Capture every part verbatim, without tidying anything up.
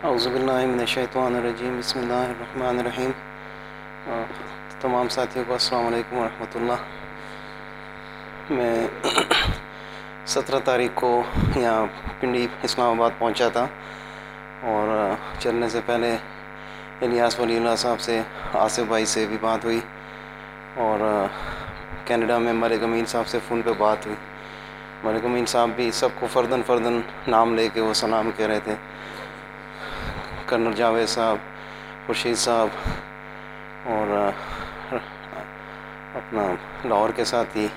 اعوذ باللہ من الشیطان الرجیم، بسم اللہ الرحمن الرحیم۔ تمام ساتھیوں کو السلام علیکم ورحمۃ اللہ۔ میں سترہ تاریخ کو یہاں پنڈی اسلام آباد پہنچا تھا، اور چلنے سے پہلے الیاس ولی اللہ صاحب سے، آصف بھائی سے بھی بات ہوئی، اور کینیڈا میں ملک امین صاحب سے فون پہ بات ہوئی۔ ملک امین صاحب بھی سب کو فردن فردن نام لے کے وہ سلام کہہ رہے تھے، کرنل جاوید صاحب، خورشید صاحب، اور اپنا لاہور کے ساتھی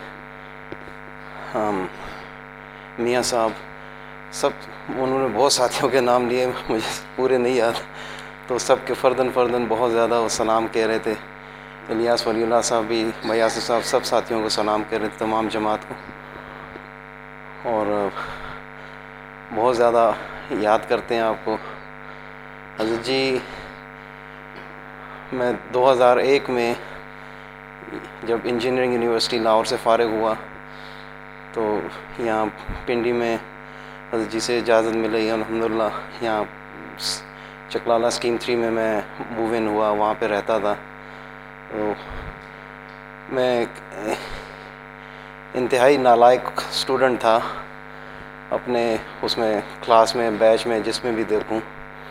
میاں صاحب، سب انہوں نے بہت ساتھیوں کے نام لیے، مجھے پورے نہیں یاد، تو سب کے فردن فردن بہت زیادہ وہ سلام کہہ رہے تھے۔ الیاس ولی اللہ صاحب بھی، بھائی آصف صاحب، سب ساتھیوں کو سلام کہہ رہے تھے، تمام جماعت کو، اور بہت زیادہ یاد کرتے ہیں آپ کو۔ حضرت جی، میں دو ہزار ایک میں جب انجینئرنگ یونیورسٹی لاہور سے فارغ ہوا تو یہاں پنڈی میں حضرت جی سے اجازت ملی، الحمدللہ یہاں چکلالہ اسکیم تھری میں میں موو ان ہوا، وہاں پہ رہتا تھا۔ تو میں انتہائی نالائق اسٹوڈنٹ تھا اپنے اس میں کلاس میں، بیچ میں، جس میں بھی دیکھوں۔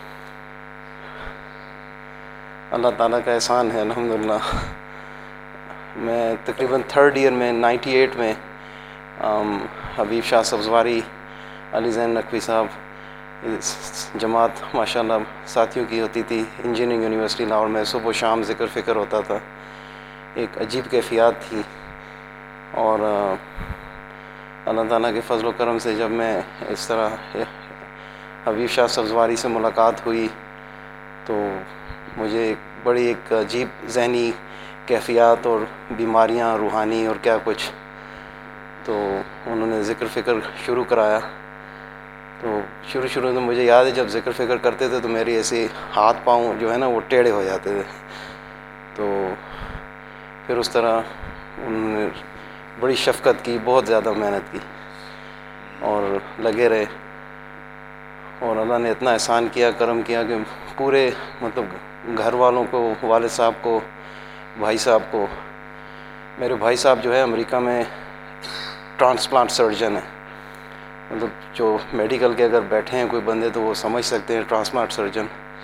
اللہ تعالیٰ کا احسان ہے الحمدللہ۔ میں تقریباً تھرڈ ایئر میں نائنٹی ایٹ میں حبیب شاہ سبزواری، علی زین نقوی صاحب، جماعت ماشاءاللہ ساتھیوں کی ہوتی تھی انجینئرنگ یونیورسٹی لاہور میں، صبح و شام ذکر فکر ہوتا تھا، ایک عجیب کیفیات تھی۔ اور اللہ تعالیٰ کے فضل و کرم سے جب میں اس طرح حبیب شاہ سبزواری سے ملاقات ہوئی تو مجھے ایک بڑی ایک عجیب ذہنی کیفیات اور بیماریاں روحانی اور کیا کچھ، تو انہوں نے ذکر فکر شروع کرایا۔ تو شروع شروع میں مجھے یاد ہے جب ذکر فکر کرتے تھے تو میری ایسے ہاتھ پاؤں جو ہے نا وہ ٹیڑھے ہو جاتے تھے۔ تو پھر اس طرح انہوں نے بڑی شفقت کی، بہت زیادہ محنت کی اور لگے رہے، اور اللہ نے اتنا احسان کیا، کرم کیا کہ پورے مطلب گھر والوں کو، والد صاحب کو، بھائی صاحب کو، میرے بھائی صاحب جو ہے امریکہ میں ٹرانسپلانٹ سرجن ہے، مطلب جو میڈیکل کے اگر بیٹھے ہیں کوئی بندے تو وہ سمجھ سکتے ہیں، ٹرانسپلانٹ سرجن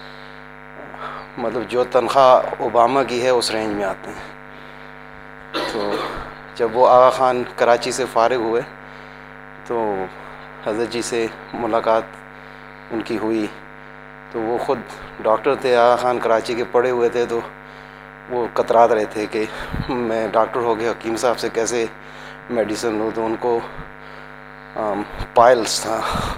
مطلب جو تنخواہ اوباما کی ہے اس رینج میں آتے ہیں۔ تو جب وہ آغا خان کراچی سے فارغ ہوئے تو حضرت جی سے ملاقات ان کی ہوئی، تو وہ خود ڈاکٹر تھے، آغا خان کراچی کے پڑھے ہوئے تھے، تو وہ کترات رہے تھے کہ میں ڈاکٹر ہو گیا، حکیم صاحب سے کیسے میڈیسن لوں، تو ان کو پائلس تھا،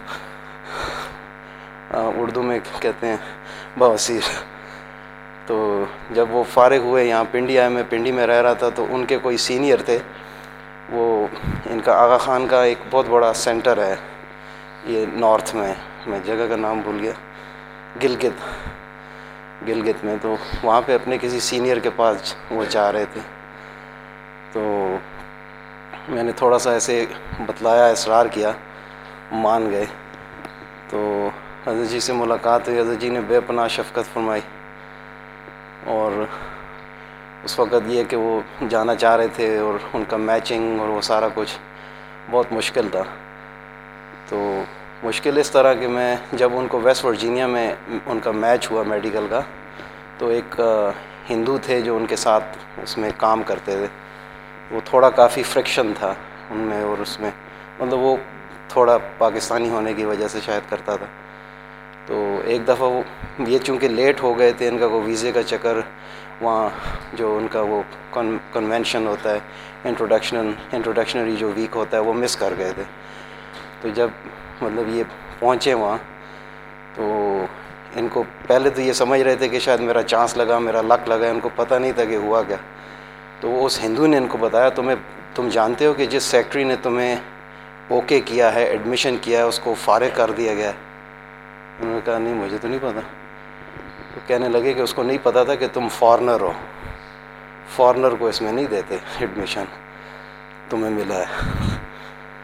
اردو میں کہتے ہیں بواسیر۔ تو جب وہ فارغ ہوئے یہاں پنڈی آئے، میں پنڈی میں رہ رہا تھا، تو ان کے کوئی سینئر تھے، وہ ان کا آغا خان کا ایک بہت بڑا سینٹر ہے یہ نارتھ میں، میں جگہ کا نام بھول گیا، گلگت گلگت میں، تو وہاں پہ اپنے کسی سینئر کے پاس وہ جا رہے تھے۔ تو میں نے تھوڑا سا ایسے بتلایا، اصرار کیا، مان گئے۔ تو حضرت جی سے ملاقات ہوئی، حضرت جی نے بے پناہ شفقت فرمائی، اور اس وقت یہ کہ وہ جانا چاہ رہے تھے اور ان کا میچنگ اور وہ سارا کچھ بہت مشکل تھا۔ تو مشکل اس طرح کہ میں جب ان کو ویسٹ ورجینیا میں ان کا میچ ہوا میڈیکل کا، تو ایک ہندو تھے جو ان کے ساتھ اس میں کام کرتے تھے، وہ تھوڑا کافی فرکشن تھا ان میں، اور اس میں مطلب وہ تھوڑا پاکستانی ہونے کی وجہ سے شاید کرتا تھا۔ تو ایک دفعہ وہ یہ چونکہ لیٹ ہو گئے تھے، ان کا کوئی ویزے کا چکر، وہاں جو ان کا وہ کنونشن ہوتا ہے، انٹروڈکشن انٹروڈکشنری جو ویک ہوتا ہے، وہ مس کر گئے تھے۔ تو جب مطلب یہ پہنچے وہاں، تو ان کو پہلے تو یہ سمجھ رہے تھے کہ شاید میرا چانس لگا، میرا لک لگا، ان کو پتہ نہیں تھا کہ ہوا کیا۔ تو اس ہندو نے ان کو بتایا، تمہیں تم جانتے ہو کہ جس سیکٹری نے تمہیں اوکے کیا ہے، ایڈمیشن کیا ہے، اس کو فارغ کر دیا گیا ہے؟ انہوں نے کہا نہیں، مجھے تو نہیں پتہ۔ تو کہنے لگے کہ اس کو نہیں پتہ تھا کہ تم فارنر ہو، فارنر کو اس میں نہیں دیتے ایڈمیشن، تمہیں ملا ہے۔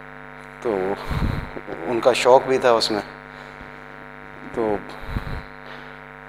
تو ان کا شوق بھی تھا اس میں۔ تو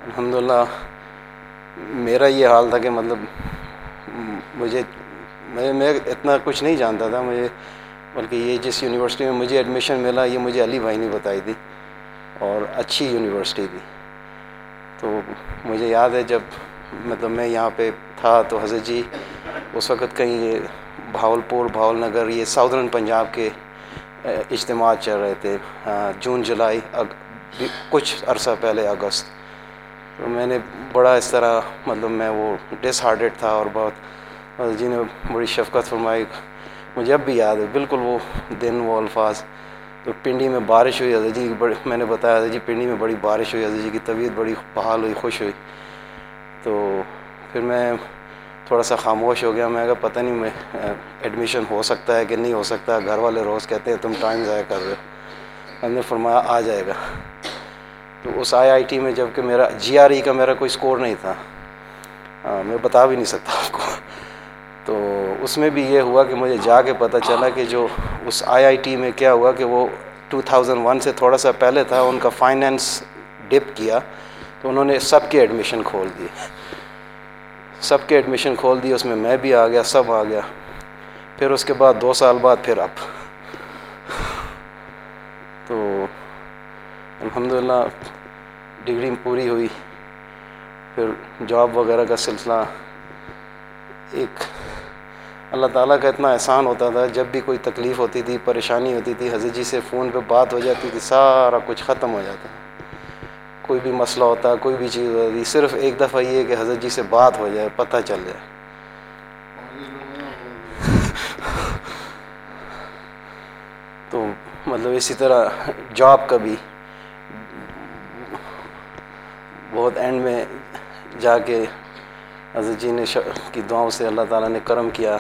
الحمدللہ میرا یہ حال تھا کہ مطلب مجھے میں میں اتنا کچھ نہیں جانتا تھا مجھے، بلکہ یہ جس یونیورسٹی میں مجھے ایڈمیشن ملا یہ مجھے علی بھائی نے بتائی تھی، اور اچھی یونیورسٹی تھی. تو مجھے یاد ہے جب مطلب میں یہاں پہ تھا تو حضرت جی اس وقت کہیں یہ بھاول پور بھاول نگر یہ ساؤدرن پنجاب کے اجتماع چل رہے تھے، جون جولائی کچھ عرصہ پہلے اگست. تو میں نے بڑا اس طرح مطلب میں وہ ڈس ہارٹڈ تھا، اور بہت حضرت جی نے بڑی شفقت فرمائی. مجھے اب بھی یاد ہے بالکل وہ دن وہ الفاظ. تو پنڈی میں بارش ہوئی، حضرت جی بڑی میں نے بتایا حضرت جی پنڈی میں بڑی بارش ہوئی، حضرت جی کی طبیعت بڑی بحال ہوئی، خوش ہوئی. تو پھر میں تھوڑا سا خاموش ہو گیا. میں کہا پتہ نہیں میں ایڈمیشن ہو سکتا ہے کہ نہیں ہو سکتا. گھر والے روز کہتے ہیں تم ٹائم ضائع کر رہے ہو. ہم نے فرمایا آ جائے گا. تو اس آئی آئی ٹی میں جب کہ میرا جی آر ای کا میرا کوئی سکور نہیں تھا، میں بتا بھی نہیں سکتا آپ کو. تو اس میں بھی یہ ہوا کہ مجھے جا کے پتہ چلا کہ جو اس آئی آئی ٹی میں کیا ہوا کہ وہ ٹو تھاؤزنڈ ون سے تھوڑا سا پہلے تھا، ان کا فائنینس ڈپ کیا تو انہوں نے سب کے ایڈمیشن کھول دیے، سب کے ایڈمیشن کھول دیے. اس میں میں بھی آ گیا، سب آ گیا. پھر اس کے بعد دو سال بعد پھر اب تو الحمدللہ ڈگری پوری ہوئی. پھر جاب وغیرہ کا سلسلہ ایک اللہ تعالیٰ کا اتنا احسان ہوتا تھا. جب بھی کوئی تکلیف ہوتی تھی، پریشانی ہوتی تھی، حضرت جی سے فون پہ بات ہو جاتی تھی، سارا کچھ ختم ہو جاتا. کوئی بھی مسئلہ ہوتا، کوئی بھی چیز ہوتی، صرف ایک دفعہ یہ کہ حضرت جی سے بات ہو جائے، پتہ چل جائے. تو مطلب اسی طرح جاب کا بھی بہت اینڈ میں جا کے حضرت جی نے کی دعاؤں سے اللہ تعالیٰ نے کرم کیا.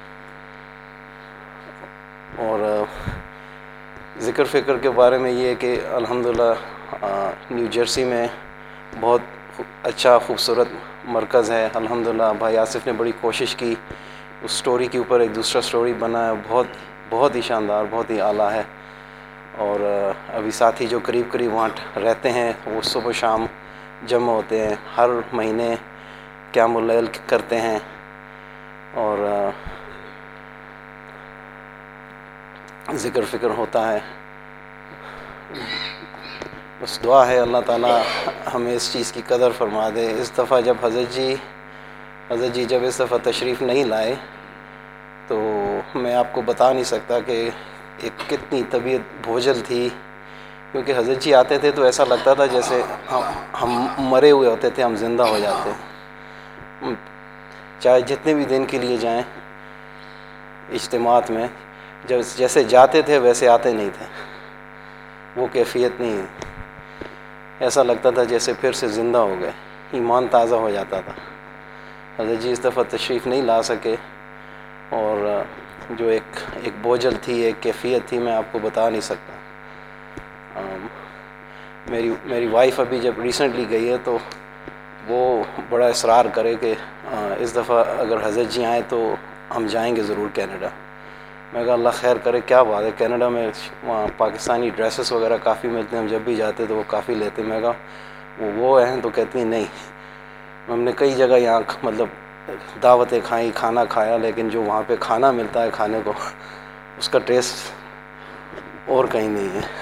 اور ذکر فکر کے بارے میں یہ ہے کہ الحمدللہ نیو جرسی میں بہت اچھا خوبصورت مرکز ہے. الحمدللہ بھائی آصف نے بڑی کوشش کی، اس سٹوری کے اوپر ایک دوسرا سٹوری بنا ہے، بہت بہت ہی شاندار، بہت ہی اعلیٰ ہے. اور ابھی ساتھی جو قریب قریب وہاں رہتے ہیں وہ صبح و شام جمع ہوتے ہیں، ہر مہینے قیام اللیل کرتے ہیں. اور ذکر فکر ہوتا ہے. بس دعا ہے اللہ تعالیٰ ہمیں اس چیز کی قدر فرما دے. اس دفعہ جب حضرت جی حضرت جی جب اس دفعہ تشریف نہیں لائے تو میں آپ کو بتا نہیں سکتا کہ ایک کتنی طبیعت بوجھل تھی. کیونکہ حضرت جی آتے تھے تو ایسا لگتا تھا جیسے ہم مرے ہوئے ہوتے تھے، ہم زندہ ہو جاتے. چاہے جتنے بھی دن کے لیے جائیں اجتماعات میں، جب جیسے جاتے تھے ویسے آتے نہیں تھے. وہ کیفیت نہیں ہے. ایسا لگتا تھا جیسے پھر سے زندہ ہو گئے، ایمان تازہ ہو جاتا تھا. حضرت جی اس دفعہ تشریف نہیں لا سکے، اور جو ایک ایک بوجھل تھی، ایک کیفیت تھی، میں آپ کو بتا نہیں سکتا. میری میری وائف ابھی جب ریسنٹلی گئی ہے تو وہ بڑا اصرار کرے کہ اس دفعہ اگر حضرت جی آئیں تو ہم جائیں گے ضرور کینیڈا. میں کہا اللہ خیر کرے، کیا بات ہے، کینیڈا میں وہاں پاکستانی ڈریسز وغیرہ کافی ملتے ہیں، ہم جب بھی جاتے تو وہ کافی لیتے. میں کہا وہ وہ ہیں تو کہتی ہیں نہیں. ہم نے کئی جگہ یہاں مطلب دعوتیں کھائیں، کھانا کھایا، لیکن جو وہاں پہ کھانا ملتا ہے کھانے کو، اس کا ٹیسٹ اور کہیں نہیں ہے.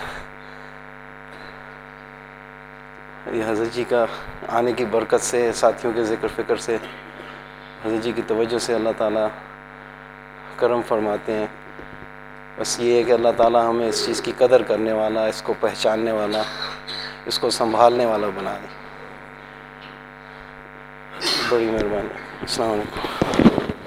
یہ حضرت جی کا آنے کی برکت سے، ساتھیوں کے ذکر فکر سے، حضرت جی کی توجہ سے اللہ تعالیٰ کرم فرماتے ہیں. بس یہ ہے کہ اللہ تعالیٰ ہمیں اس چیز کی قدر کرنے والا، اس کو پہچاننے والا، اس کو سنبھالنے والا بنا دے. بڑی مہربانی. السلام علیکم.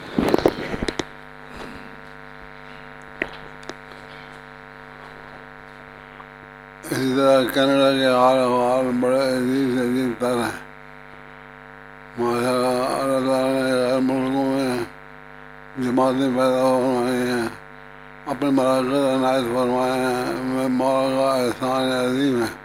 اسی طرح کینیڈا کے حال حال بڑے عجیب سے عجیب تر ہیں. ماشاء اللہ اللہ تعالیٰ نے غیر ملکوں میں جماعتیں پیدا فرمائی ہیں، اپنے مراکز عنایت فرمائے ہیں. میں مولا کا احسان عظیم ہے.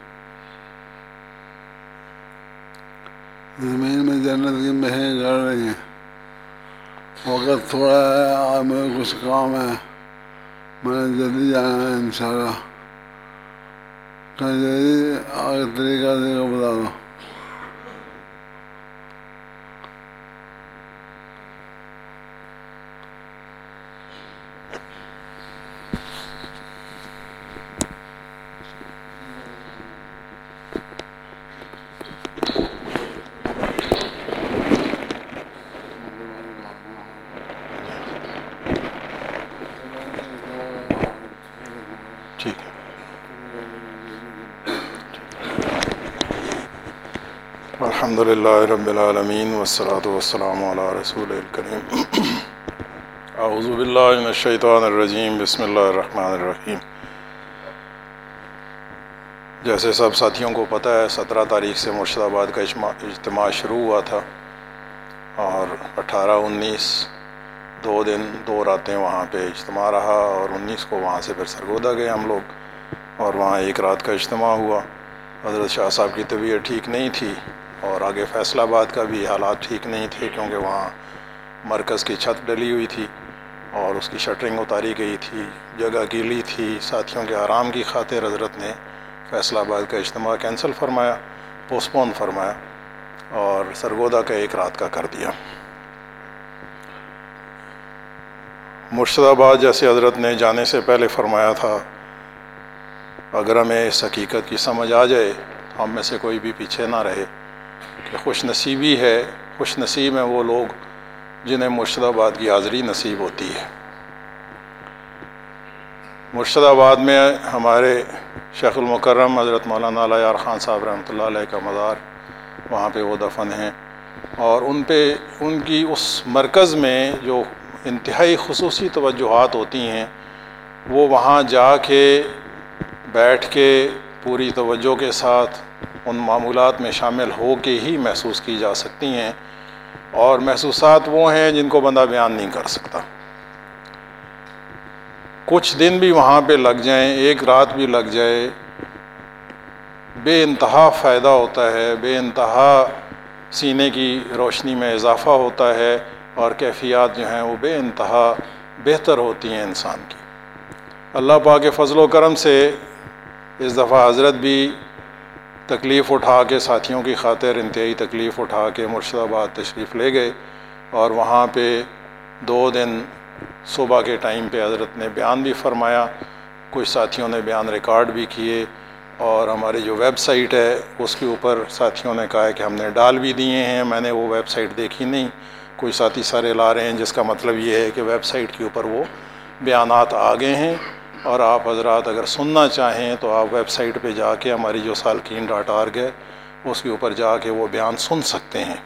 زمین میں جنت کی مہریں گڑ رہی ہیں. وقت تھوڑا ہے، آج مجھے کچھ کام ہے، میں نے جلدی جانا ہے انشاءاللہ. کہیں جلدی آگے طریقہ سے بتا دو. الحمدللہ رب العالمین والصلاة والسلام علی رسول الکریم اعوذ باللہ من الشیطان الرجیم بسم اللہ الرحمن الرحیم۔ جیسے سب ساتھیوں کو پتہ ہے سترہ تاریخ سے مرشد آباد کا اجتماع شروع ہوا تھا اور اٹھارہ انیس دو دن دو راتیں وہاں پہ اجتماع رہا اور انیس کو وہاں سے پھر سرگودا گئے ہم لوگ اور وہاں ایک رات کا اجتماع ہوا۔ حضرت شاہ صاحب کی طبیعت ٹھیک نہیں تھی اور آگے فیصل آباد کا بھی حالات ٹھیک نہیں تھے کیونکہ وہاں مرکز کی چھت ڈلی ہوئی تھی اور اس کی شٹرنگ اتاری گئی تھی، جگہ گیلی تھی۔ ساتھیوں کے آرام کی خاطر حضرت نے فیصل آباد کا اجتماع کینسل فرمایا، پوسٹ پون فرمایا اور سرگودا کا ایک رات کا کر دیا۔ مرشد آباد جیسے حضرت نے جانے سے پہلے فرمایا تھا اگر ہمیں اس حقیقت کی سمجھ آ جائے تو ہم میں سے کوئی بھی پیچھے نہ رہے کہ خوش نصیبی ہے، خوش نصیب ہیں وہ لوگ جنہیں مرشد آباد کی حاضری نصیب ہوتی ہے۔ مرشد آباد میں ہمارے شیخ المکرم حضرت مولانا علی یار خان صاحب رحمۃ اللہ علیہ کا مزار، وہاں پہ وہ دفن ہیں اور ان پہ ان کی اس مرکز میں جو انتہائی خصوصی توجہات ہوتی ہیں وہ وہاں جا کے بیٹھ کے پوری توجہ کے ساتھ ان معمولات میں شامل ہو کے ہی محسوس کی جا سکتی ہیں، اور محسوسات وہ ہیں جن کو بندہ بیان نہیں کر سکتا۔ کچھ دن بھی وہاں پہ لگ جائیں، ایک رات بھی لگ جائے، بے انتہا فائدہ ہوتا ہے، بے انتہا سینے کی روشنی میں اضافہ ہوتا ہے اور کیفیات جو ہیں وہ بے انتہا بہتر ہوتی ہیں انسان کی۔ اللہ پاک کے فضل و کرم سے اس دفعہ حضرت بھی تکلیف اٹھا کے ساتھیوں کی خاطر انتہائی تکلیف اٹھا کے مرشد آباد تشریف لے گئے اور وہاں پہ دو دن صبح کے ٹائم پہ حضرت نے بیان بھی فرمایا، کچھ ساتھیوں نے بیان ریکارڈ بھی کیے اور ہماری جو ویب سائٹ ہے اس کے اوپر ساتھیوں نے کہا ہے کہ ہم نے ڈال بھی دیے ہیں۔ میں نے وہ ویب سائٹ دیکھی نہیں، کوئی ساتھی سارے لا رہے ہیں، جس کا مطلب یہ ہے کہ ویب سائٹ کے اوپر وہ بیانات آ گئے ہیں اور آپ حضرات اگر سننا چاہیں تو آپ ویب سائٹ پہ جا کے ہماری جو سالکین ڈاٹ آرگ ہے اس کے اوپر جا کے وہ بیان سن سکتے ہیں۔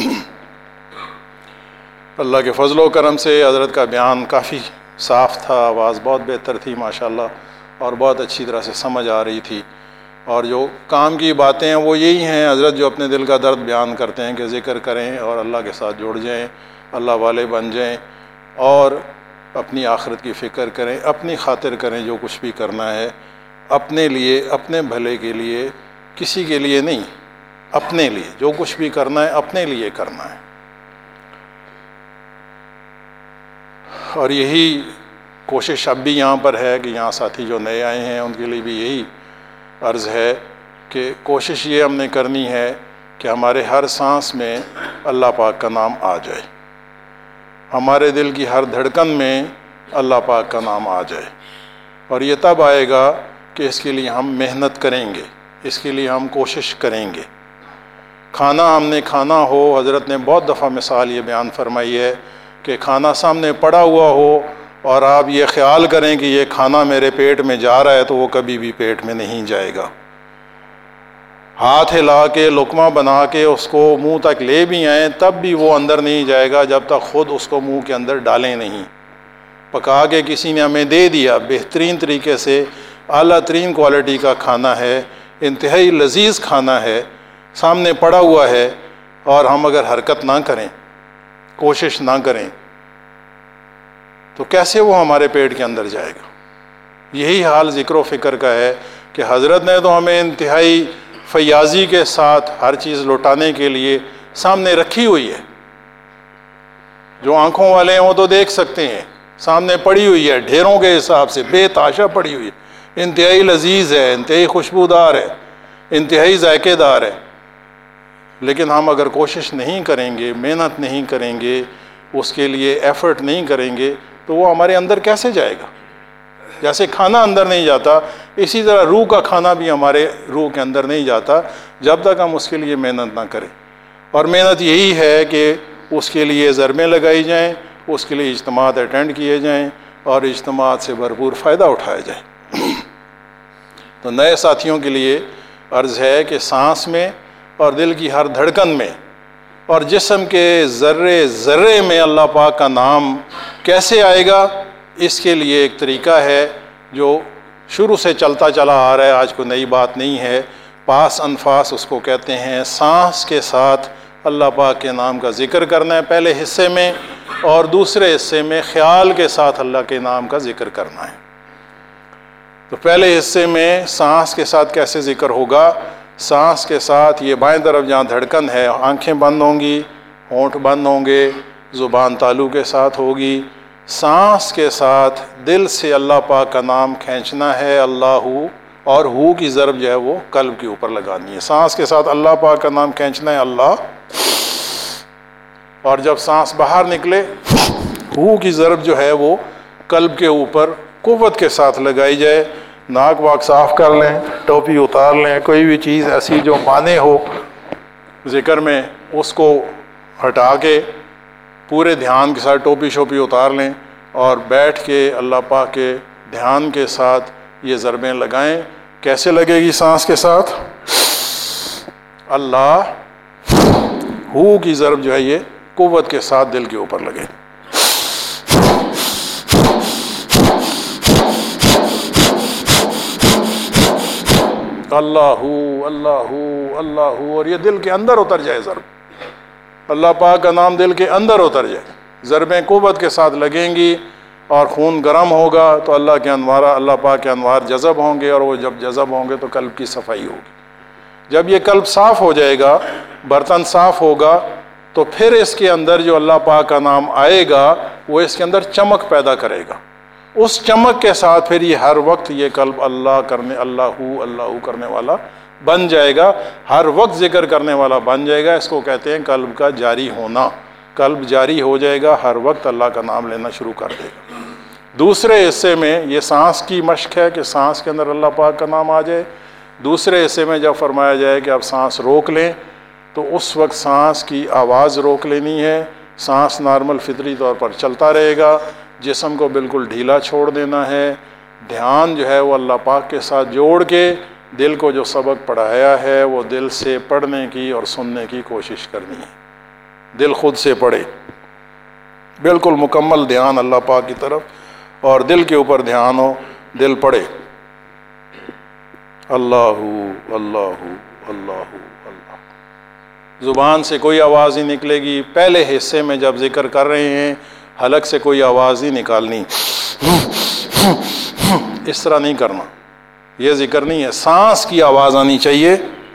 اللہ کے فضل و کرم سے حضرت کا بیان کافی صاف تھا، آواز بہت بہتر تھی ماشاءاللہ اور بہت اچھی طرح سے سمجھ آ رہی تھی، اور جو کام کی باتیں ہیں وہ یہی ہیں حضرت جو اپنے دل کا درد بیان کرتے ہیں کہ ذکر کریں اور اللہ کے ساتھ جڑ جائیں، اللہ والے بن جائیں اور اپنی آخرت کی فکر کریں، اپنی خاطر کریں، جو کچھ بھی کرنا ہے اپنے لیے، اپنے بھلے کے لیے، کسی کے لیے نہیں، اپنے لیے جو کچھ بھی کرنا ہے اپنے لیے کرنا ہے۔ اور یہی کوشش اب بھی یہاں پر ہے کہ یہاں ساتھی جو نئے آئے ہیں ان کے لیے بھی یہی عرض ہے کہ کوشش یہ ہم نے کرنی ہے کہ ہمارے ہر سانس میں اللہ پاک کا نام آ جائے، ہمارے دل کی ہر دھڑکن میں اللہ پاک کا نام آ جائے، اور یہ تب آئے گا کہ اس کے لیے ہم محنت کریں گے، اس کے لیے ہم کوشش کریں گے۔ کھانا ہم نے کھانا ہو، حضرت نے بہت دفعہ مثال یہ بیان فرمائی ہے کہ کھانا سامنے پڑا ہوا ہو اور آپ یہ خیال کریں کہ یہ کھانا میرے پیٹ میں جا رہا ہے تو وہ کبھی بھی پیٹ میں نہیں جائے گا۔ ہاتھ ہلا کے لقمہ بنا کے اس کو منہ تک لے بھی آئیں تب بھی وہ اندر نہیں جائے گا جب تک خود اس کو منہ کے اندر ڈالیں نہیں۔ پکا کے کسی نے ہمیں دے دیا، بہترین طریقے سے اعلیٰ ترین کوالٹی کا کھانا ہے، انتہائی لذیذ کھانا ہے، سامنے پڑا ہوا ہے، اور ہم اگر حرکت نہ کریں، کوشش نہ کریں تو کیسے وہ ہمارے پیٹ کے اندر جائے گا؟ یہی حال ذکر و فکر کا ہے کہ حضرت نے تو ہمیں انتہائی فیاضی کے ساتھ ہر چیز لوٹانے کے لیے سامنے رکھی ہوئی ہے۔ جو آنکھوں والے ہیں وہ تو دیکھ سکتے ہیں، سامنے پڑی ہوئی ہے ڈھیروں کے حساب سے، بے تحاشا پڑی ہوئی ہے، انتہائی لذیذ ہے، انتہائی خوشبودار ہے، انتہائی ذائقے دار ہے، لیکن ہم اگر کوشش نہیں کریں گے، محنت نہیں کریں گے، اس کے لیے ایفرٹ نہیں کریں گے تو وہ ہمارے اندر کیسے جائے گا؟ جیسے کھانا اندر نہیں جاتا اسی طرح روح کا کھانا بھی ہمارے روح کے اندر نہیں جاتا جب تک ہم اس کے لیے محنت نہ کریں، اور محنت یہی ہے کہ اس کے لیے ضربیں لگائی جائیں، اس کے لیے اجتماعات اٹینڈ کیے جائیں اور اجتماعات سے بھرپور فائدہ اٹھایا جائے۔ تو نئے ساتھیوں کے لیے عرض ہے کہ سانس میں اور دل کی ہر دھڑکن میں اور جسم کے ذرے ذرے میں اللہ پاک کا نام کیسے آئے گا؟ اس کے لیے ایک طریقہ ہے جو شروع سے چلتا چلا آ رہا ہے، آج کوئی نئی بات نہیں ہے۔ پاس انفاس اس کو کہتے ہیں، سانس کے ساتھ اللہ پاک کے نام کا ذکر کرنا ہے پہلے حصے میں، اور دوسرے حصے میں خیال کے ساتھ اللہ کے نام کا ذکر کرنا ہے۔ تو پہلے حصے میں سانس کے ساتھ کیسے ذکر ہوگا؟ سانس کے ساتھ یہ بائیں طرف جہاں دھڑکن ہے آنکھیں بند ہوں گی، ہونٹ بند ہوں گے، زبان تالو کے ساتھ ہوگی۔ سانس کے ساتھ دل سے اللہ پاک کا نام کھینچنا ہے، اللہ ہو، اور ہو کی ضرب جو ہے وہ قلب کے اوپر لگانی ہے۔ سانس کے ساتھ اللہ پاک کا نام کھینچنا ہے، اللہ، اور جب سانس باہر نکلے ہو کی ضرب جو ہے وہ قلب کے اوپر قوت کے ساتھ لگائی جائے۔ ناک واک صاف کر لیں، ٹوپی اتار لیں، کوئی بھی چیز ایسی جو مانے ہو ذکر میں اس کو ہٹا کے پورے دھیان کے ساتھ ٹوپی شوپی اتار لیں اور بیٹھ کے اللہ پاک کے دھیان کے ساتھ یہ ضربیں لگائیں۔ کیسے لگے گی سانس کے ساتھ؟ اللہ، ہو کی ضرب جو ہے یہ قوت کے ساتھ دل کے اوپر لگے۔ اللہ ہو، اللہ ہو، اللہ ہو، اور یہ دل کے اندر اتر جائے ضرب، اللہ پاک کا نام دل کے اندر اتر جائے، ضربیں قوت کے ساتھ لگیں گی اور خون گرم ہوگا تو اللہ کے انوار، اللہ پاک کے انوار جذب ہوں گے، اور وہ جب جذب ہوں گے تو قلب کی صفائی ہوگی۔ جب یہ قلب صاف ہو جائے گا، برتن صاف ہوگا، تو پھر اس کے اندر جو اللہ پاک کا نام آئے گا وہ اس کے اندر چمک پیدا کرے گا۔ اس چمک کے ساتھ پھر یہ ہر وقت یہ قلب اللہ کرنے، اللہ ہو، اللہ ہو کرنے والا بن جائے گا، ہر وقت ذکر کرنے والا بن جائے گا۔ اس کو کہتے ہیں قلب کا جاری ہونا۔ قلب جاری ہو جائے گا، ہر وقت اللہ کا نام لینا شروع کر دے گا۔ دوسرے حصے میں یہ سانس کی مشق ہے کہ سانس کے اندر اللہ پاک کا نام آ جائے۔ دوسرے حصے میں جب فرمایا جائے کہ آپ سانس روک لیں تو اس وقت سانس کی آواز روک لینی ہے، سانس نارمل فطری طور پر چلتا رہے گا، جسم کو بالکل ڈھیلا چھوڑ دینا ہے، دھیان جو ہے وہ اللہ پاک کے ساتھ جوڑ کے دل کو جو سبق پڑھایا ہے وہ دل سے پڑھنے کی اور سننے کی کوشش کرنی ہے۔ دل خود سے پڑھے، بالکل مکمل دھیان اللہ پاک کی طرف، اور دل کے اوپر دھیان ہو، دل پڑھے اللہ اللہ اللہ اللہ۔ زبان سے کوئی آواز نہیں نکلے گی۔ پہلے حصے میں جب ذکر کر رہے ہیں حلق سے کوئی آواز نہیں نکالنی، اس طرح نہیں کرنا، یہ ذکر نہیں ہے۔ سانس کی آواز آنی چاہیے،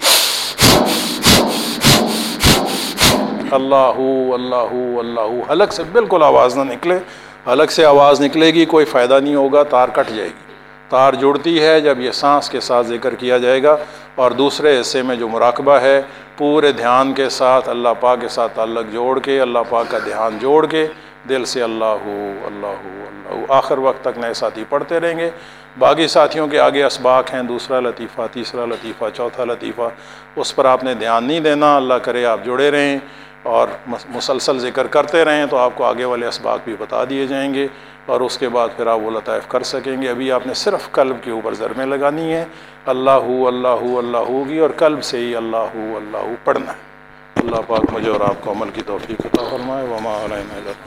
اللہ اللہ اللہ۔ حلق سے بالکل آواز نہ نکلے، حلق سے آواز نکلے گی کوئی فائدہ نہیں ہوگا، تار کٹ جائے گی۔ تار جڑتی ہے جب یہ سانس کے ساتھ ذکر کیا جائے گا، اور دوسرے حصے میں جو مراقبہ ہے پورے دھیان کے ساتھ اللہ پاک کے ساتھ تعلق جوڑ کے، اللہ پاک کا دھیان جوڑ کے دل سے اللہ ہو اللہ ہو اللہ ہو، آخر وقت تک نئے ساتھی پڑھتے رہیں گے۔ باقی ساتھیوں کے آگے اسباق ہیں، دوسرا لطیفہ، تیسرا لطیفہ، چوتھا لطیفہ، اس پر آپ نے دھیان نہیں دینا۔ اللہ کرے آپ جڑے رہیں اور مسلسل ذکر کرتے رہیں تو آپ کو آگے والے اسباق بھی بتا دیے جائیں گے، اور اس کے بعد پھر آپ وہ لطائف کر سکیں گے۔ ابھی آپ نے صرف قلب کے اوپر ضربیں لگانی ہے، اللہ ہو اللہ ہو اللہ ہوگی، اور قلب سے ہی اللہ ہو اللہ ہو پڑھنا ہے۔ اللہ پاک مجھے اور آپ کو عمل کی توفیق عطا فرمائے۔ وما علینا الا